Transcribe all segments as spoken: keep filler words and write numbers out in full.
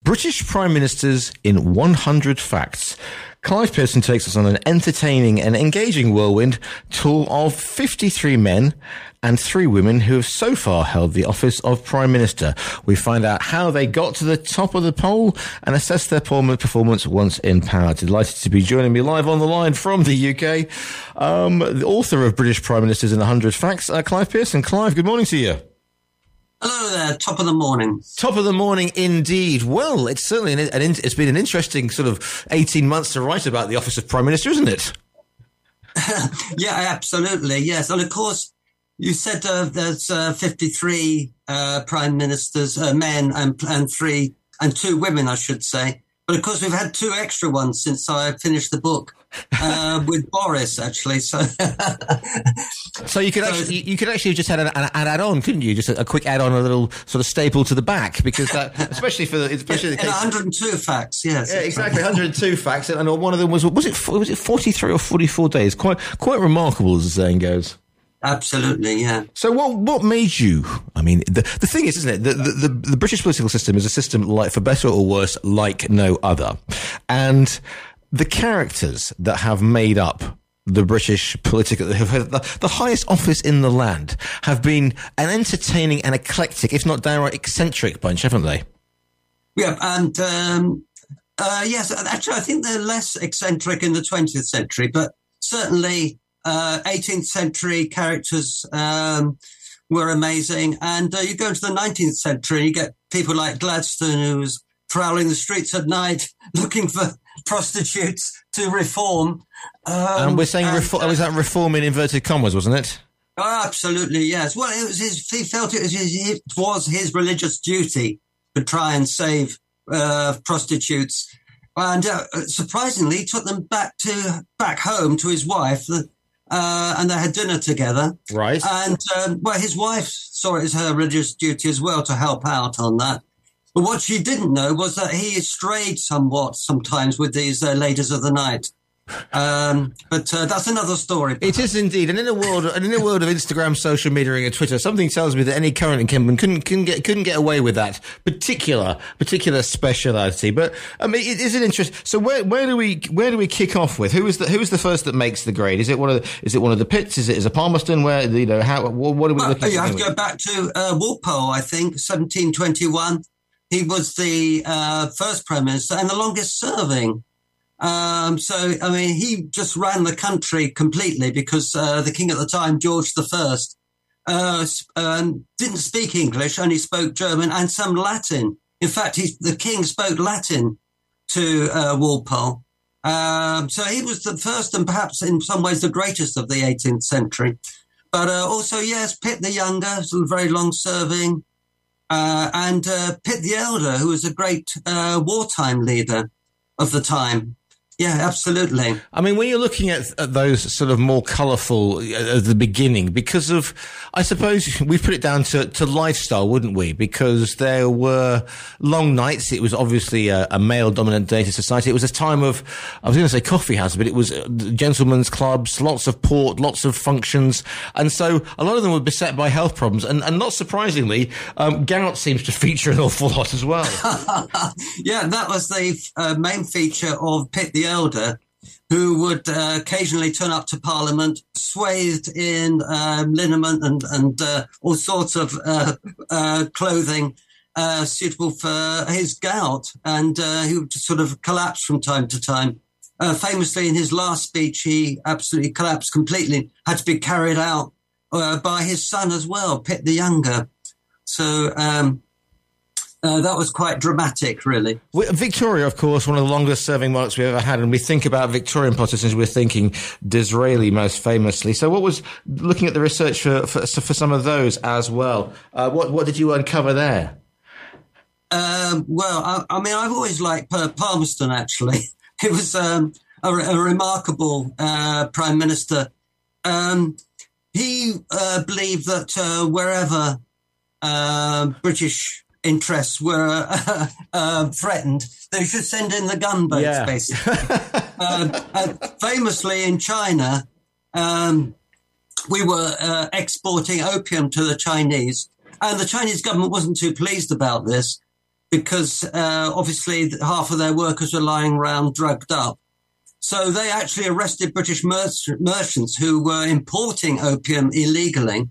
British Prime Ministers in one hundred Facts. Clive Pearson takes us on an entertaining and engaging whirlwind tour of fifty-three men and three women who have so far held the office of Prime Minister. We find out how they got to the top of the poll and assess their performance once in power. Delighted to be joining me live on the line from the U K, um, the author of British Prime Ministers in one hundred Facts, uh, Clive Pearson. Clive, good morning to you. Hello there, top of the morning. Top of the morning indeed. Well, it's certainly an, an, it's been an interesting sort of eighteen months to write about the office of Prime Minister, isn't it? Yeah, absolutely, yes. And of course, you said uh, there's uh, fifty-three uh, Prime Ministers, uh, men and, and three, and two women, I should say. But of course, we've had two extra ones since I finished the book uh, with Boris, actually. So, so you could so, actually you could actually have just had an, an add on, couldn't you? Just a, a quick add on, a little sort of staple to the back, because that, especially for the, especially yeah, the case, one hundred two facts, yes, yeah, exactly, one hundred two facts, and one of them was was it was it forty-three or forty-four days? Quite quite remarkable, as the saying goes. Absolutely, yeah. So what what made you, I mean, the the thing is, isn't it, the, the, the, the British political system is a system, like, for better or worse, like no other. And the characters that have made up the British political, have had the, the highest office in the land, have been an entertaining and eclectic, if not downright eccentric bunch, haven't they? Yeah, and um, uh, yes, actually, I think they're less eccentric in the twentieth century, but certainly Uh, eighteenth century characters um, were amazing. And uh, you go into the nineteenth century, you get people like Gladstone, who was prowling the streets at night looking for prostitutes to reform. Um, and we're saying, and, reform, uh, was that reform in inverted commas, wasn't it? Oh, absolutely, yes. Well, it was his, he felt it was his, it was his religious duty to try and save uh, prostitutes. And uh, surprisingly, he took them back to back home to his wife, the, Uh, and they had dinner together. Right. And, um, well, his wife saw it as her religious duty as well to help out on that. But what she didn't know was that he strayed somewhat sometimes with these uh, ladies of the night. Um, but uh, that's another story. It is indeed, and in a world, and in a world of Instagram, social media, and Twitter, something tells me that any current incumbent couldn't couldn't get couldn't get away with that particular particular speciality. But I mean, it is an interest. So where where do we where do we kick off with? Who is the who is the first that makes the grade? Is it one of the, is it one of the Pitts? Is it is it Palmerston? Where, you know, how what are we looking uh, at? You have to go back to uh, Walpole, I think, seventeen twenty-one. He was the uh, first prime minister and the longest serving. Um, so, I mean, he just ran the country completely because uh, the king at the time, George the First, uh, um, didn't speak English, only spoke German and some Latin. In fact, he, the king spoke Latin to uh, Walpole. Um, so he was the first and perhaps in some ways the greatest of the eighteenth century. But uh, also, yes, Pitt the Younger, very long-serving, uh, and uh, Pitt the Elder, who was a great uh, wartime leader of the time. Yeah, absolutely. I mean, when you're looking at, at those sort of more colourful uh, at the beginning, because of, I suppose we put it down to, to lifestyle, wouldn't we? Because there were long nights. It was obviously a, a male-dominant day to society. It was a time of, I was going to say coffee house, but it was gentlemen's clubs, lots of port, lots of functions. And so a lot of them were beset by health problems. And, and not surprisingly, um, gout seems to feature an awful lot as well. Yeah, that was the uh, main feature of Pitt the Elder, who would uh, occasionally turn up to Parliament swathed in um, liniment and, and uh, all sorts of uh, uh, clothing uh, suitable for his gout, and uh, he would just sort of collapse from time to time. Uh, famously, in his last speech, he absolutely collapsed completely, had to be carried out uh, by his son as well, Pitt the Younger. So um Uh, that was quite dramatic, really. Victoria, of course, one of the longest-serving monarchs we've ever had, and we think about Victorian politicians, we're thinking Disraeli most famously. So what was, looking at the research for for, for some of those as well, uh, what, what did you uncover there? Um, well, I, I mean, I've always liked uh, Palmerston, actually. He was um, a, a remarkable uh, prime minister. Um, he uh, believed that uh, wherever uh, British interests were uh, uh, threatened, they should send in the gunboats, yeah. basically. uh, uh, famously in China, um, we were uh, exporting opium to the Chinese, and the Chinese government wasn't too pleased about this. because uh, obviously half of their workers were lying around drugged up. So they actually arrested British mer- merchants who were importing opium illegally.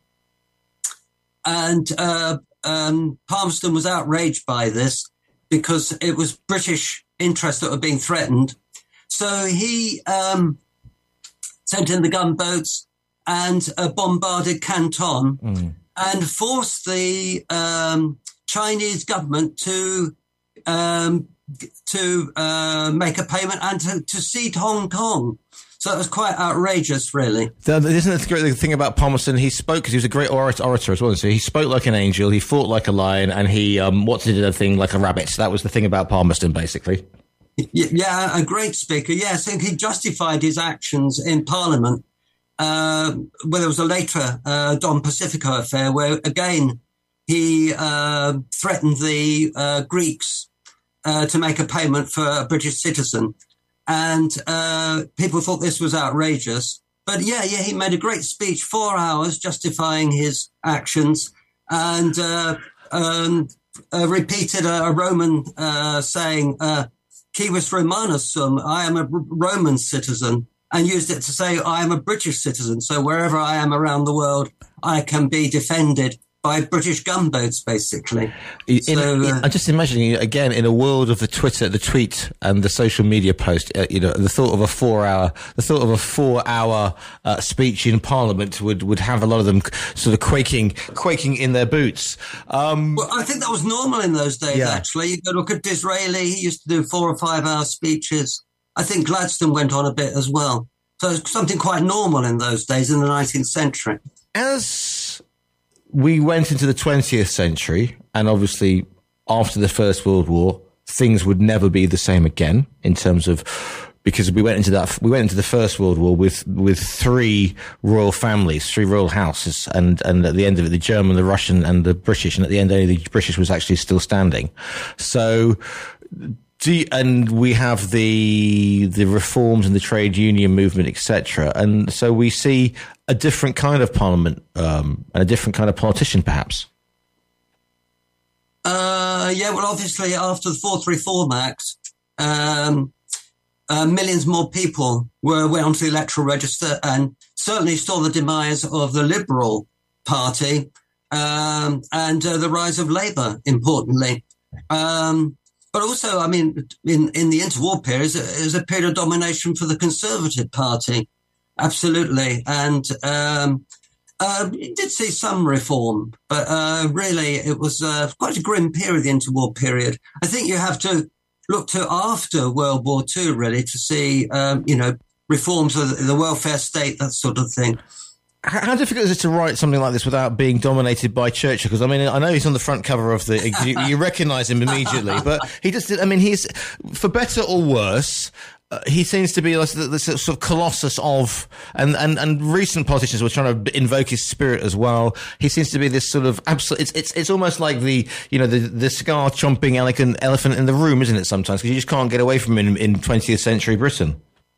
And uh, um, Palmerston was outraged by this because it was British interests that were being threatened. So he um, sent in the gunboats and uh, bombarded Canton mm. and forced the um, Chinese government to um, to uh, make a payment and to, to cede Hong Kong. So it was quite outrageous, really. Isn't it the great thing about Palmerston? He spoke because he was a great orator, orator as well. So he spoke like an angel, he fought like a lion, and he um, what did a thing like a rabbit. That was the thing about Palmerston, basically. Yeah, a great speaker. Yes, and he justified his actions in Parliament. Uh, well, there was a later uh, Don Pacifico affair where, again, he uh, threatened the uh, Greeks uh, to make a payment for a British citizen. And uh, people thought this was outrageous. But yeah, yeah, he made a great speech, four hours justifying his actions, and uh, um, uh, repeated a, a Roman uh, saying, uh, Civis Romanus sum, I am a Roman citizen, and used it to say I am a British citizen. So wherever I am around the world, I can be defended by British gunboats, basically. In, so, uh, I'm just imagining, again, in a world of the Twitter, the tweet and the social media post, uh, you know, the thought of a four hour, the thought of a four hour uh, speech in Parliament would, would have a lot of them sort of quaking, quaking in their boots. Um, well, I think that was normal in those days, yeah. actually. You go look at Disraeli, he used to do four or five hour speeches. I think Gladstone went on a bit as well. So it's something quite normal in those days in the nineteenth century. As we went into the twentieth century, and obviously after the First World War, things would never be the same again in terms of, because we went into that, we went into the First World War with, with three royal families, three royal houses, and, and at the end of it, the German, the Russian, and the British, and at the end, only the British was actually still standing. So, do you, and we have the the reforms and the trade union movement, et cetera. And so we see a different kind of parliament um, and a different kind of politician, perhaps. Uh, yeah, well, obviously, after the Fourth Reform Act, um, uh, millions more people were went onto the electoral register, and certainly saw the demise of the Liberal Party um, and uh, the rise of Labour. Importantly. Um, But also, I mean, in, in the interwar period, it was a period of domination for the Conservative Party. Absolutely. And um, uh, it did see some reform, but uh, really it was uh, quite a grim period, the interwar period. I think you have to look to after World War Two, really, to see, um, you know, reforms of the welfare state, that sort of thing. How difficult is it to write something like this without being dominated by Churchill? Because, I mean, I know he's on the front cover of the... You, you recognise him immediately, but he just... I mean, he's... For better or worse, uh, he seems to be like the, the sort of colossus of... And, and, and recent politicians were trying to invoke his spirit as well. He seems to be this sort of... absolute. It's it's it's almost like the, you know, the, the cigar-chomping elephant, elephant in the room, isn't it, sometimes? Because you just can't get away from him in, in twentieth century Britain.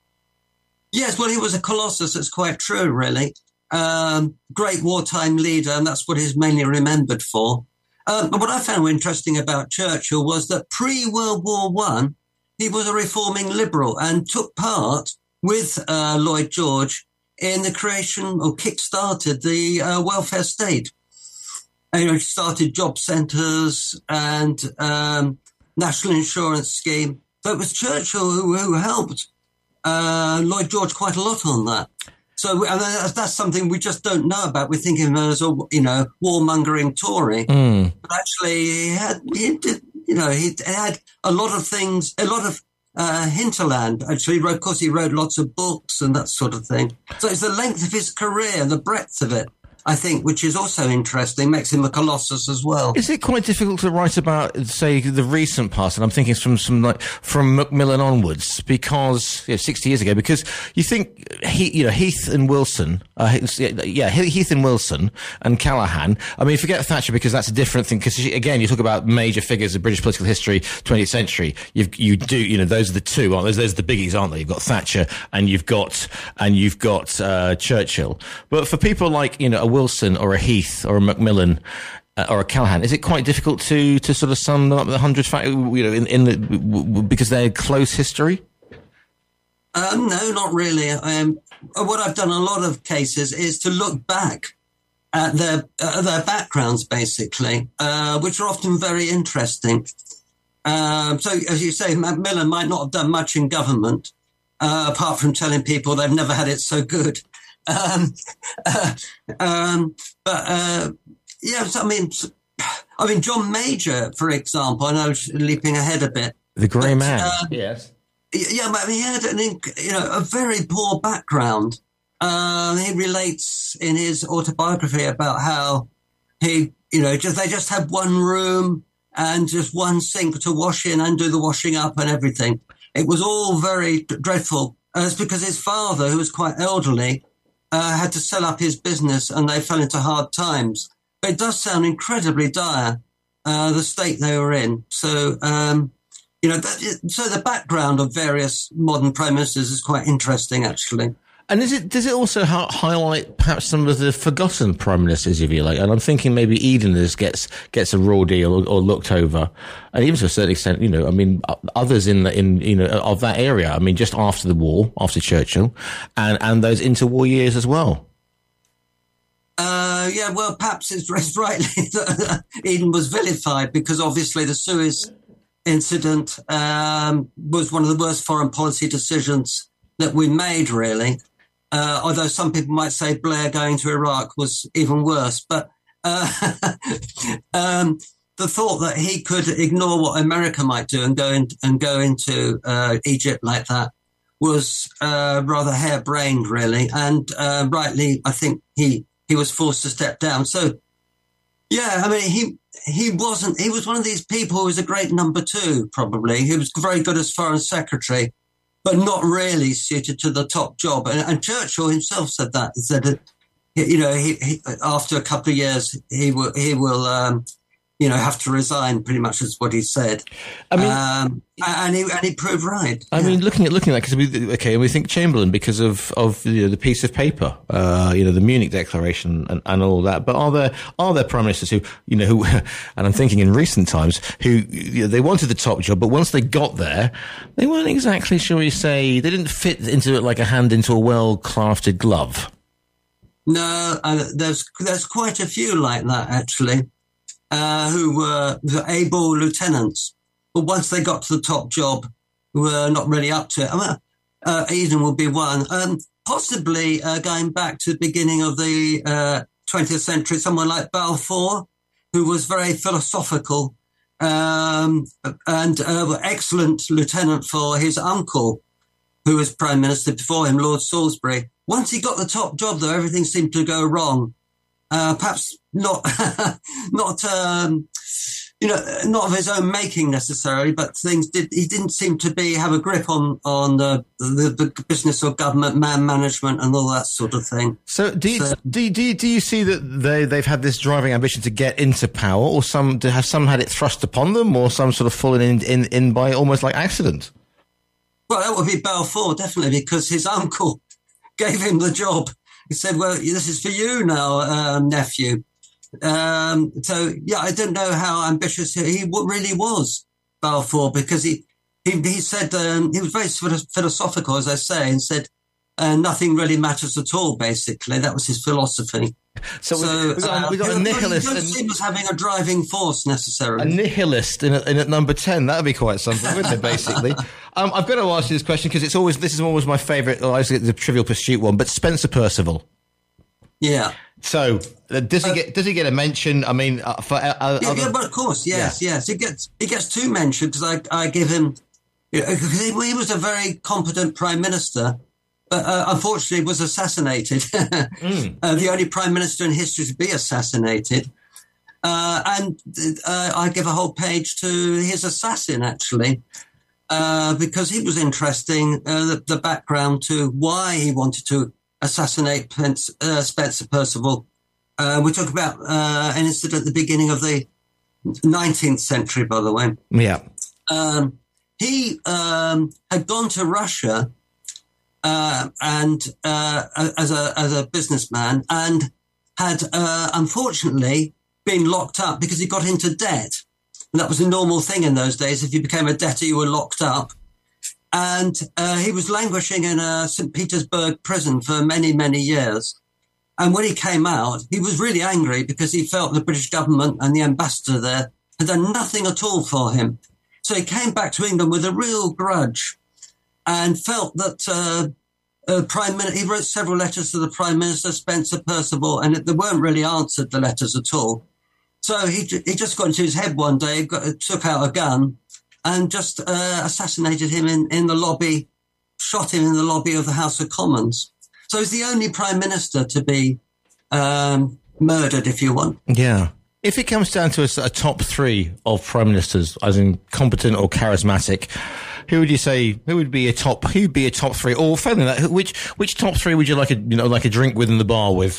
Yes, well, he was a colossus. It's quite true, really. Um, great wartime leader, and that's what he's mainly remembered for. Um, but what I found interesting about Churchill was that pre-World War One, he was a reforming liberal and took part with uh, Lloyd George in the creation or kick-started the uh, welfare state. And, you know, he started job centres and um, national insurance scheme. So it was Churchill who, who helped uh, Lloyd George quite a lot on that. So and that's, that's something we just don't know about. We think of him as a, you know, warmongering Tory, mm. but actually he had, he did, you know, he had a lot of things, a lot of uh, hinterland. Actually, of course, he wrote lots of books and that sort of thing. So it's the length of his career, the breadth of it, I think, which is also interesting, makes him a colossus as well. Is it quite difficult to write about, say, the recent past? And I'm thinking from some like from Macmillan onwards, because you know, sixty years ago, because you think he, you know, Heath and Wilson, uh, yeah, Heath and Wilson and Callaghan. I mean, forget Thatcher because that's a different thing. Because again, you talk about major figures of British political history, twentieth century. You've, you do, you know, those are the two, aren't those? Those are the biggies, aren't they? You've got Thatcher and you've got and you've got uh, Churchill. But for people like, you know, a Wilson or a Heath or a Macmillan, uh, or a Callahan, is it quite difficult to to sort of sum them up the hundred facts? You know, in, in the because they're close history. Um, no, not really. Um, what I've done in a lot of cases is to look back at their uh, their backgrounds, basically, uh, which are often very interesting. Um, so, as you say, Macmillan might not have done much in government, uh, apart from telling people they've never had it so good. Um, uh, um, but uh, yeah, so, I mean, I mean, John Major, for example. I know, leaping ahead a bit. The Grey but, Man. Uh, yes. Yeah, but he had an, you know, a very poor background. Uh, he relates in his autobiography about how he, you know, just they just had one room and just one sink to wash in and do the washing up and everything. It was all very dreadful. Uh, it's because his father, who was quite elderly, uh, had to sell up his business and they fell into hard times. But it does sound incredibly dire, uh, the state they were in. So, um, you know, that, so the background of various modern prime ministers is quite interesting, actually. And is it, does it also ha- highlight perhaps some of the forgotten prime ministers, if you like? And I'm thinking maybe Edeners gets gets a raw deal or, or looked over, and even to a certain extent, you know, I mean, others in the, in you know of that area. I mean, just after the war, after Churchill, and and those interwar years as well. Uh, yeah, well, perhaps it's, it's rightly that Eden was vilified because obviously the Suez incident um, was one of the worst foreign policy decisions that we made, really. Uh, although some people might say Blair going to Iraq was even worse. But uh, um, the thought that he could ignore what America might do and go in, and go into uh, Egypt like that was uh, rather harebrained, really. And uh, rightly, I think he he was forced to step down. So, yeah, I mean, he he wasn't. He was one of these people who was a great number two, probably. He was very good as foreign secretary, but not really suited to the top job. And, and Churchill himself said that. He said that, you know, he, he, after a couple of years, he will, he will, um, you know, have to resign. Pretty much is what he said. I mean, um, and he and he proved right. I yeah. mean, looking at looking at that, because we okay, and we think Chamberlain because of of you know, the piece of paper, uh, you know, the Munich Declaration and, and all that. But are there are there prime ministers who, you know, who, and I'm thinking in recent times, who you know, they wanted the top job, but once they got there, they weren't exactly, shall we say, they didn't fit into it like a hand into a well crafted glove. No, uh, there's there's quite a few like that actually. Uh, who were able lieutenants, but once they got to the top job, were not really up to it. I mean, uh, Eden would be one. Um, possibly uh, going back to the beginning of the uh, twentieth century, someone like Balfour, who was very philosophical um, and uh, excellent lieutenant for his uncle, who was prime minister before him, Lord Salisbury. Once he got the top job, though, everything seemed to go wrong. Uh, perhaps not, not, um, you know, not of his own making necessarily, but things did, he didn't seem to be, have a grip on, on the, the, the business of government, man management and all that sort of thing. So do you, so, do you, do you, do you see that they, they've had this driving ambition to get into power, or some, have some had it thrust upon them, or some sort of fallen in, in, in by almost like accident? Well, that would be Balfour, definitely, because his uncle gave him the job. He said, well, this is for you now, um, nephew. Um, so, yeah, I don't know how ambitious he really was, Balfour, because he he, he said um, he was very sort of philosophical, as I say, and said uh, nothing really matters at all, basically. That was his philosophy. So, so we got, uh, we got a nihilist. He doesn't seem as having a driving force, necessarily. A nihilist in, a, in at number ten. That would be quite something, wouldn't it, basically? um, I've got to ask you this question because it's always, this is always my favourite, I always get the Trivial Pursuit one, but Spencer Perceval. Yeah. So, uh, does he uh, get does he get a mention? I mean, uh, for uh, yeah, other... yeah, but of course, yes, yeah. yes. He gets he gets two mentions because I I give him, you know, because he, he was a very competent prime minister, but uh, unfortunately was assassinated. mm. uh, the only prime minister in history to be assassinated, uh, and uh, I give a whole page to his assassin actually, uh, because he was interesting. Uh, the, the background to why he wanted to assassinate Prince, uh, Spencer Perceval. Uh, we talk about uh, an incident at the beginning of the nineteenth century, by the way. Yeah. Um, he um, had gone to Russia uh, and uh, as a as a businessman, and had uh, unfortunately been locked up because he got into debt. And that was a normal thing in those days. If you became a debtor, you were locked up. And uh, he was languishing in a Saint Petersburg prison for many, many years. And when he came out, he was really angry because he felt the British government and the ambassador there had done nothing at all for him. So he came back to England with a real grudge and felt that uh, uh, Prime Minister, he wrote several letters to the Prime Minister, Spencer Perceval, and it, they weren't really answered, the letters at all. So he he just got into his head one day, got, took out a gun and just uh, assassinated him in, in the lobby, shot him in the lobby of the House of Commons. So he's the only Prime Minister to be um, murdered, if you want. Yeah. If it comes down to a, a top three of Prime Ministers, as in competent or charismatic, who would you say, who would be a top, who would be a top three? Or failing that, which, which top three would you like a, you know, like a drink with in the bar with?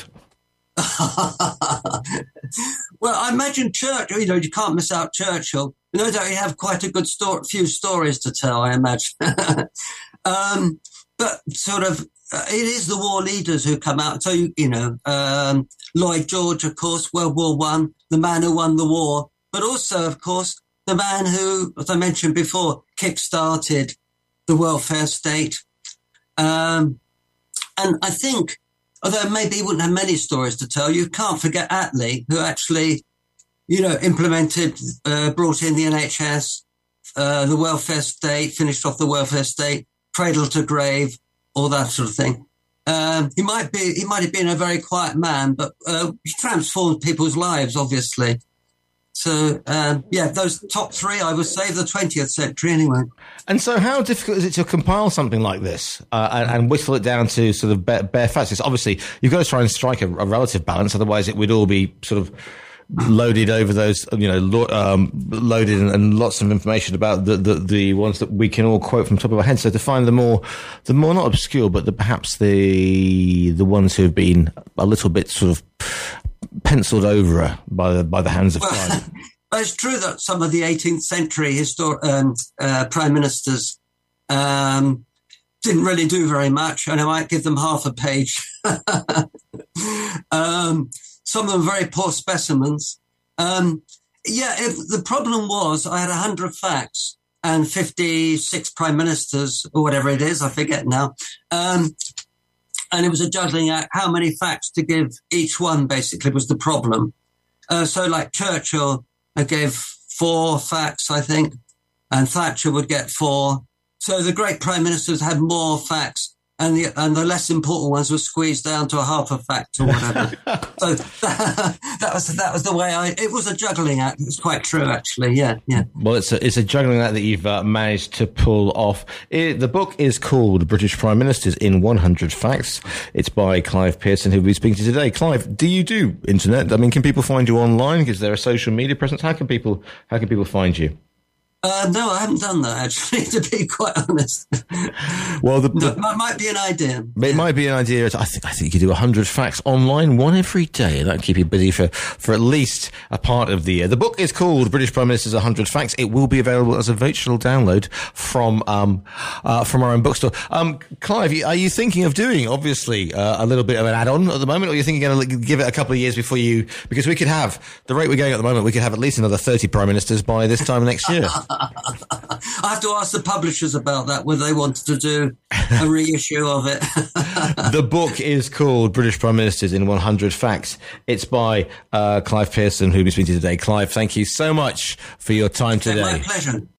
Well, I imagine Churchill, you know, you can't miss out Churchill. No doubt you have quite a good sto- few stories to tell, I imagine. um, but sort of, uh, it is the war leaders who come out. So, you, you know, um, Lloyd George, of course, World War One, the man who won the war, but also, of course, the man who, as I mentioned before, kick-started the welfare state. Um, and I think, although maybe he wouldn't have many stories to tell, you can't forget Attlee, who actually, you know, implemented, uh, brought in the N H S, uh, the welfare state, finished off the welfare state, cradle to grave, all that sort of thing. Um, he might be, he might have been a very quiet man, but uh, he transformed people's lives, obviously. So, um, yeah, those top three, I would say, of the twentieth century anyway. And so how difficult is it to compile something like this uh, and, and whittle it down to sort of bare, bare facts? It's obviously, you've got to try and strike a, a relative balance, otherwise it would all be sort of loaded over those, you know, lo- um, loaded and, and lots of information about the, the, the ones that we can all quote from the top of our head. So to find the more, the more not obscure, but the, perhaps the, the ones who have been a little bit sort of penciled over by the, by the hands of time. Well, it's true that some of the eighteenth century histor- um, uh, prime ministers um, didn't really do very much, and I might give them half a page. um, some of them very poor specimens. Um, yeah, if the problem was I had one hundred facts and fifty-six prime ministers, or whatever it is, I forget now. Um, and it was a juggling act. How many facts to give each one, basically, was the problem. Uh, so like Churchill, I gave four facts, I think, and Thatcher would get four. So the great prime ministers had more facts, and the and the less important ones were squeezed down to a half a fact or whatever. So that, that was that was the way I. It was a juggling act. It was quite true, actually. Yeah, yeah. Well, it's a it's a juggling act that you've uh, managed to pull off. It, the book is called British Prime Ministers in one hundred Facts. It's by Clive Pearson, who we're speaking to today. Clive, do you do internet? I mean, can people find you online? Is there a social media presence? How can people how can people find you? Uh, no, I haven't done that, actually, to be quite honest. Well, the, the, no, it might be an idea. It yeah. might be an idea. I think I think you could do one hundred facts online, one every day. That'll keep you busy for, for at least a part of the year. The book is called British Prime Ministers one hundred Facts. It will be available as a virtual download from um uh, from our own bookstore. Um, Clive, are you thinking of doing, obviously, uh, a little bit of an add-on at the moment, or are you thinking you're going to give it a couple of years before you... Because we could have, the rate we're going at the moment, we could have at least another thirty Prime Ministers by this time next year. I have to ask the publishers about that, whether they wanted to do a reissue of it. The book is called British Prime Ministers in one hundred Facts. It's by uh, Clive Pearson, who we've been speaking to today. Clive, thank you so much for your time today. My pleasure.